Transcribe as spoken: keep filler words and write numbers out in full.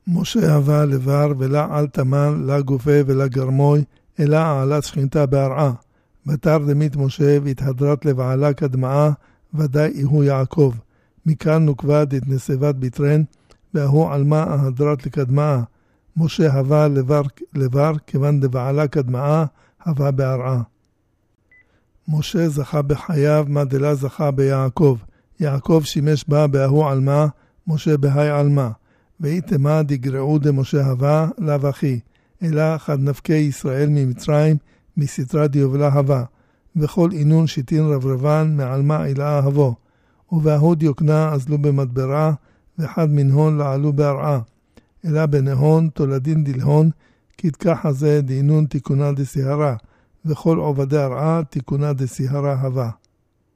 משה הווה לבר ולה על תמן, לה גופה ולה גרמוי, אלא העלת שכינתה בהרעה. בתר דמית משה והתהדרת לבעלה כדמעה, ודאי הוא יעקב. מכאן נוקבה דתנסבת ביטרן, והוא עלמה ההדרת לקדמעה. משה הווה לבר, לבר כיוון דבעלה כדמעה, הווה בהרעה. משה זכה בחייו, מה דלה זכה ביעקב. יעקב שימש בה בהוא עלמה, משה בהי עלמה. ואיתמה דגרעו דמשה הווה, לאו אחי. אלא חד נפקי ישראל ממצרים, מסתרה דיובלה הווה. וכל אינון שיטין רברבן, מעלמה אלה הבו. ובהוד יוקנה אזלו במדברה, וחד מנהון לעלו בהרעה. אלא בנהון תולדין דלהון, כתקח הזה דינון תיקונה דסיהרה, וכל עובדי הרעה תיקונה דסיהרה הווה.